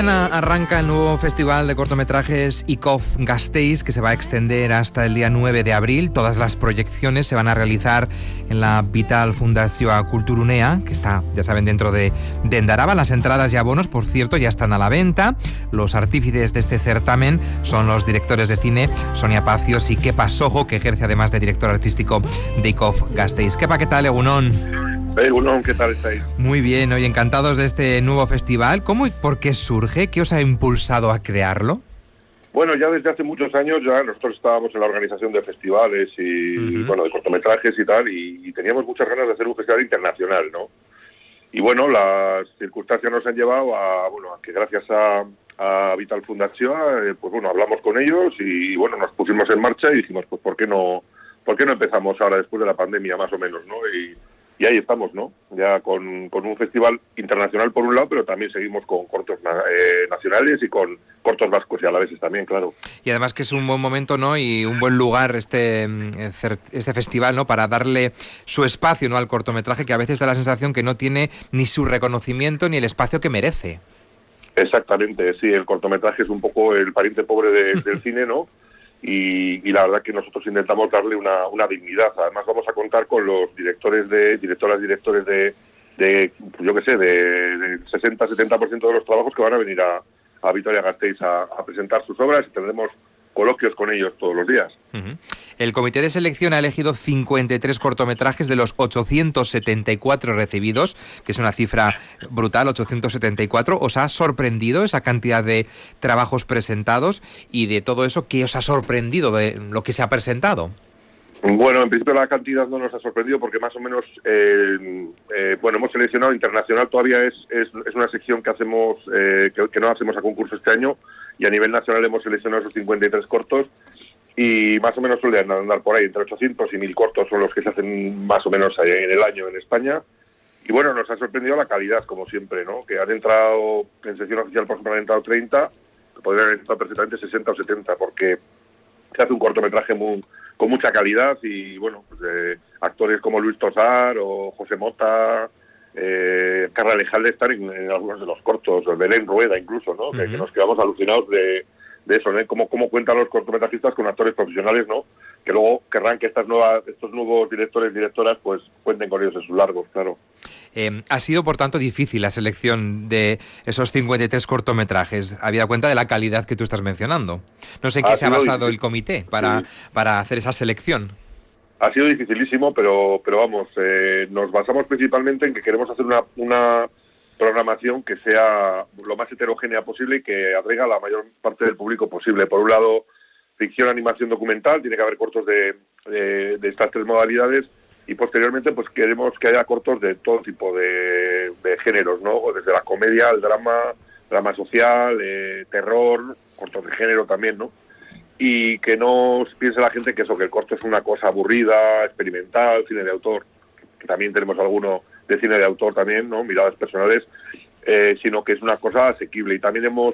mañana arranca el nuevo festival de cortometrajes ICOF Gasteiz, que se va a extender hasta el día 9 de abril. Todas las proyecciones se van a realizar en la Vital Fundazioa Kulturgunea, que está, ya saben, dentro de Endaraba. Las entradas y abonos, por cierto, ya están a la venta. Los artífices de este certamen son los directores de cine Sonia Pacios y Kepa Sojo, que ejerce además de director artístico de ICOF Gasteiz. Kepa, ¿qué tal, Egunon? Egunon, ¿qué tal estáis? Muy bien, hoy encantados de este nuevo festival. ¿Cómo y por qué surge? ¿Qué os ha impulsado a crearlo? Bueno, ya desde hace muchos años ya nosotros estábamos en la organización de festivales y bueno, de cortometrajes y tal, y teníamos muchas ganas de hacer un festival internacional, ¿no? Y bueno, las circunstancias nos han llevado a que gracias a Vital Fundazioa, pues bueno, hablamos con ellos y bueno, nos pusimos en marcha y dijimos, pues ¿por qué no empezamos ahora después de la pandemia, más o menos, ¿no? Y ahí estamos, ¿no? Ya con un festival internacional por un lado, pero también seguimos con cortos nacionales y con cortos vascos y alaveses también, claro. Y además que es un buen momento, ¿no? Y un buen lugar este festival, ¿no? Para darle su espacio, ¿no? Al cortometraje, que a veces da la sensación que no tiene ni su reconocimiento ni el espacio que merece. Exactamente, sí, el cortometraje es un poco el pariente pobre del cine, ¿no? Y la verdad que nosotros intentamos darle una dignidad. Además vamos a contar con los directores de 60-70% de los trabajos que van a venir a Vitoria-Gasteiz a presentar sus obras y tendremos coloquios con ellos todos los días. El comité de selección ha elegido 53 cortometrajes de los 874 recibidos, que es una cifra brutal, 874. ¿Os ha sorprendido esa cantidad de trabajos presentados? Y de todo eso, ¿qué os ha sorprendido de lo que se ha presentado? Bueno, en principio la cantidad no nos ha sorprendido porque más o menos, hemos seleccionado internacional, todavía es una sección que hacemos que no hacemos a concurso este año, y a nivel nacional hemos seleccionado esos 53 cortos y más o menos suelen andar por ahí, entre 800 y 1000 cortos son los que se hacen más o menos en el año en España. Y bueno, nos ha sorprendido la calidad, como siempre, ¿no? Que han entrado, en sección oficial por ejemplo han entrado 30, que podrían haber entrado perfectamente 60 o 70, porque se hace un cortometraje con mucha calidad y bueno, pues, actores como Luis Tosar o José Mota, Carla Lejalde están en algunos de los cortos, o Belén Rueda incluso, ¿no? Que nos quedamos alucinados de eso, ¿no? Cómo cuentan los cortometrajistas con actores profesionales, ¿no? Que luego querrán que estos nuevos directores y directoras pues cuenten con ellos en sus largos, claro. Ha sido, por tanto, difícil la selección de esos 53 cortometrajes, habida cuenta de la calidad que tú estás mencionando. No sé en qué se ha basado el comité para hacer esa selección. Ha sido dificilísimo, pero vamos, nos basamos principalmente en que queremos hacer una programación que sea lo más heterogénea posible y que atraiga a la mayor parte del público posible. Por un lado, ficción, animación, documental, tiene que haber cortos de estas tres modalidades, y posteriormente pues queremos que haya cortos de todo tipo de géneros, ¿no? Desde la comedia, el drama social, terror, cortos de género también, ¿no? Y que no piense la gente que el corto es una cosa aburrida, experimental, cine de autor, que también tenemos alguno de cine de autor también, ¿no? Miradas personales, sino que es una cosa asequible. Y también hemos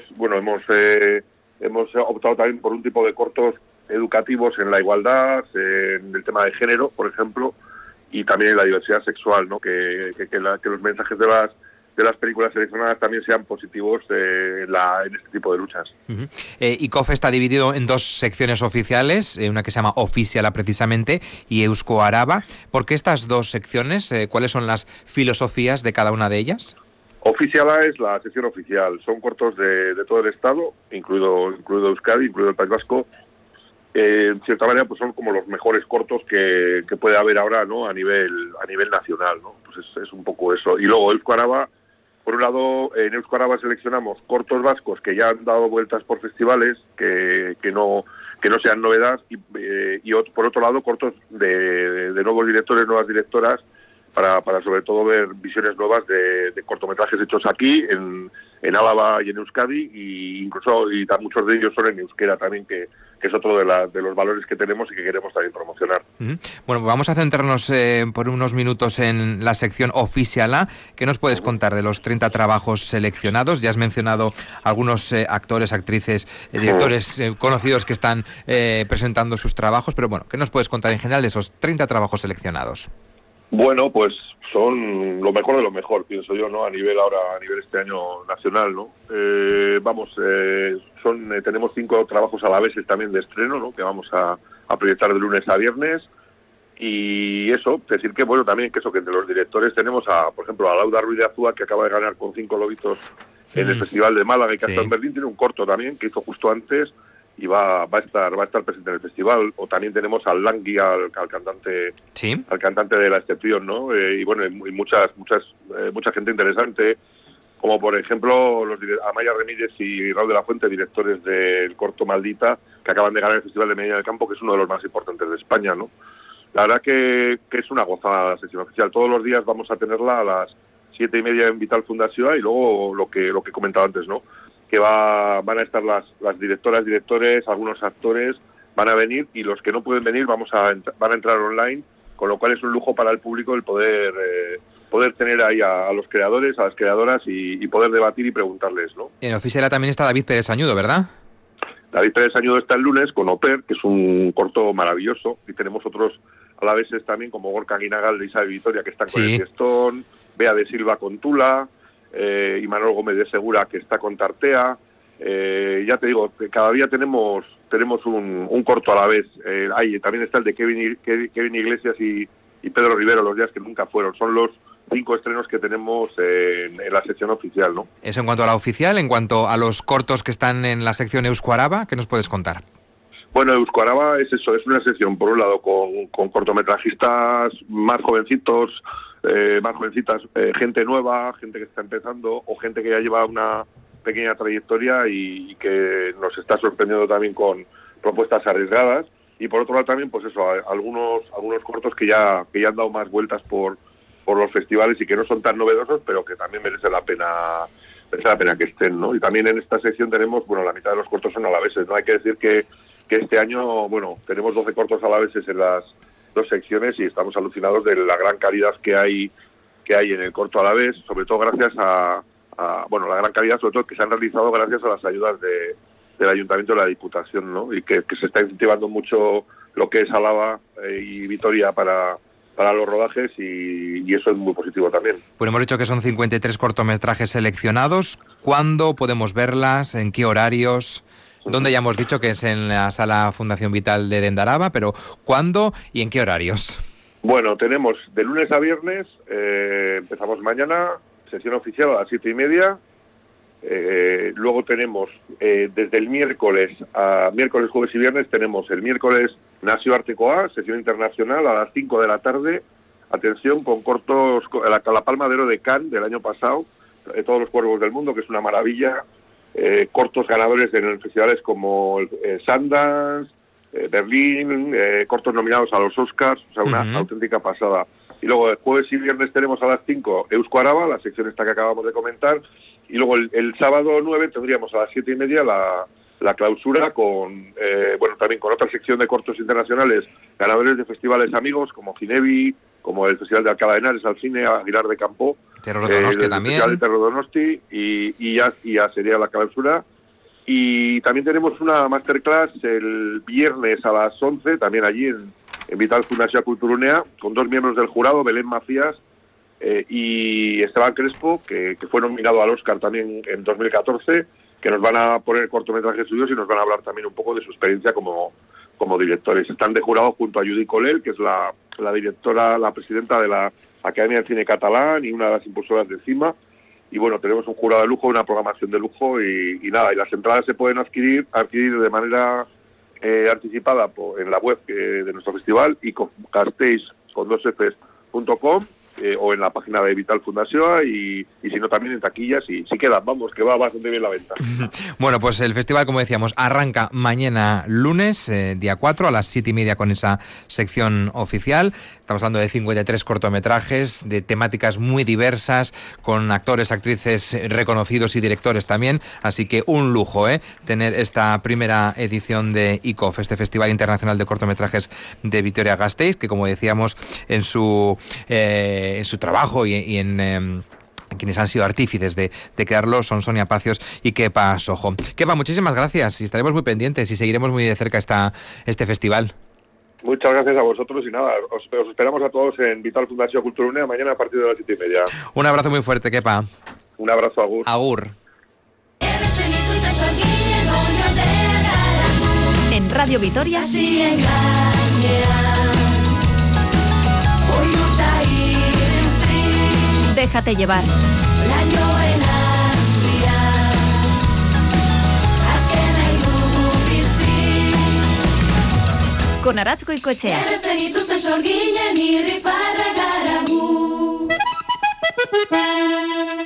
optado también por un tipo de cortos educativos en la igualdad, en el tema de género, por ejemplo, y también en la diversidad sexual, ¿no? Que los mensajes de las películas seleccionadas también sean positivos en este tipo de luchas. ICOF está dividido en dos secciones oficiales, una que se llama Oficiala precisamente y Eusko Araba. ¿Por qué estas dos secciones? ¿Cuáles son las filosofías de cada una de ellas? Oficiala es la sección oficial, son cortos de todo el estado, incluido Euskadi, incluido el País Vasco. En cierta manera pues son como los mejores cortos que puede haber ahora, ¿no? a nivel nacional, ¿no? Pues es un poco eso. Y luego Eusko Araba, por un lado, en Eusko Araba seleccionamos cortos vascos que ya han dado vueltas por festivales, que no sean novedad, y por otro lado cortos de nuevos directores, nuevas directoras, para sobre todo ver visiones nuevas de cortometrajes hechos aquí, en Álava y en Euskadi, y muchos de ellos son en euskera también, que es otro de los valores que tenemos y que queremos también promocionar. Bueno, vamos a centrarnos por unos minutos en la sección Oficiala. ¿Qué nos puedes contar de los 30 trabajos seleccionados? Ya has mencionado algunos actores, actrices, directores conocidos que están presentando sus trabajos, pero bueno, ¿qué nos puedes contar en general de esos 30 trabajos seleccionados? Bueno, pues son lo mejor de lo mejor, pienso yo, ¿no? A nivel este año nacional, ¿no? Tenemos 5 trabajos a la vez también de estreno, ¿no? Que vamos a proyectar de lunes a viernes. Y eso, decir que, bueno, también que entre los directores tenemos por ejemplo, a Lauda Ruiz de Azúa, que acaba de ganar con 5 lobitos en el Festival de Málaga y que ha estado en Berlín, tiene un corto también que hizo justo antes y va a estar presente en el festival. O también tenemos al Langui, al cantante de La Excepción, ¿no? Y bueno, mucha gente interesante, como por ejemplo Amaya Remírez y Raúl de la Fuente, directores del corto Maldita, que acaban de ganar el Festival de Medina del Campo, que es uno de los más importantes de España, ¿no? La verdad que es una gozada la sesión oficial. Todos los días vamos a tenerla a las 7:30 en Vital Fundación, y luego lo que he comentado antes, ¿no? Que van a estar las directoras, directores, algunos actores van a venir, y los que no pueden venir van a entrar online, con lo cual es un lujo para el público el poder tener ahí a los creadores, a las creadoras y poder debatir y preguntarles, ¿no? En Oficial también está David Pérez Añudo, ¿verdad? David Pérez Añudo está el lunes con Oper, que es un corto maravilloso, y tenemos otros a la vez también, como Gorka Guinagal de Isabel Vitoria, que están con el Fiestón, Bea de Silva con Tula, y Manuel Gómez de Segura, que está con Tartea. Ya te digo, que cada día tenemos un corto a la vez. También está el de Kevin Iglesias y Pedro Rivero, Los días que nunca fueron. Son los 5 estrenos que tenemos en la sección oficial, ¿no? Eso en cuanto a la oficial. En cuanto a los cortos que están en la sección Eusko Araba, ¿qué nos puedes contar? Bueno, Eusko Araba es una sección, por un lado, con cortometrajistas más jovencitas, gente nueva, gente que está empezando, o gente que ya lleva una pequeña trayectoria y que nos está sorprendiendo también con propuestas arriesgadas. Y por otro lado también, pues eso, algunos cortos que ya han dado más vueltas por los festivales y que no son tan novedosos, pero que también merece la pena que estén, ¿no? Y también en esta sección tenemos, bueno, la mitad de los cortos son alaveses, ¿no? Hay que decir que este año, bueno, tenemos 12 cortos alaveses en las 2 secciones y estamos alucinados de la gran calidad que hay en el corto alavés, sobre todo gracias a la gran calidad, sobre todo que se han realizado gracias a las ayudas del Ayuntamiento y de la Diputación, ¿no? Y que se está incentivando mucho lo que es Álava y Vitoria para los rodajes, y eso es muy positivo también. Pues hemos dicho que son 53 cortometrajes seleccionados. ¿Cuándo podemos verlas? ¿En qué horarios? ¿Dónde? Ya hemos dicho que es en la Sala Fundación Vital de Dendaraba, pero ¿cuándo y en qué horarios? Bueno, tenemos de lunes a viernes, empezamos mañana, sesión oficial a las 7:30. Luego tenemos desde el miércoles, jueves y viernes, tenemos el miércoles Nazio Artekoa, sesión internacional a las 5 de la tarde. Atención, con cortos, la Palma de Oro de Cannes del año pasado, Todos los cuervos del mundo, que es una maravilla. Cortos ganadores en festivales como Sundance, Berlín, cortos nominados a los Oscars, o sea, una auténtica pasada. Y luego el jueves y viernes tenemos a las 5 Eusko Araba, la sección esta que acabamos de comentar, y luego el sábado 9 tendríamos a las 7:30 la clausura también con otra sección de cortos internacionales, ganadores de festivales amigos como Ginevi, como el Festival de Alcalá de Henares, al cine, Aguilar de Campo, Terror Donosti también. El Festival de Terror Donosti, y ya sería la clausura. Y también tenemos una masterclass el viernes a las 11, también allí en Vital Fundación Culturunea, con 2 miembros del jurado, Belén Macías y Esteban Crespo, que fue nominado al Oscar también en 2014, que nos van a poner cortometrajes suyos y nos van a hablar también un poco de su experiencia como directores. Están de jurado junto a Judy Colel, que es la directora, la presidenta de la Academia de Cine Catalán y una de las impulsoras de CIMA. Y bueno, tenemos un jurado de lujo, una programación de lujo y nada, y las entradas se pueden adquirir de manera anticipada en la web de nuestro festival, icofgasteis.com, o en la página de Vital Fundación, y si no también en taquillas, y si quedan, vamos, que va bastante bien la venta. Bueno, pues el festival, como decíamos, arranca mañana lunes, día 4, a las 7:30 con esa sección oficial. Estamos hablando de 53 cortometrajes, de temáticas muy diversas, con actores, actrices reconocidos y directores también, así que un lujo, tener esta primera edición de ICOF, este Festival Internacional de Cortometrajes de Vitoria-Gasteiz, que como decíamos en su trabajo y en quienes han sido artífices de crearlo son Sonia Pacios y Kepa Sojo. Kepa, muchísimas gracias y estaremos muy pendientes y seguiremos muy de cerca este festival. Muchas gracias a vosotros y nada, os esperamos a todos en Vital Fundació Kulturgunea mañana a partir de las 7:30. Un abrazo muy fuerte, Kepa. Un abrazo, agur. Agur. En Radio Vitoria, déjate llevar. Con Aratz Goikoetxea. Errezen ituzten sorginen irrifarra gara gu.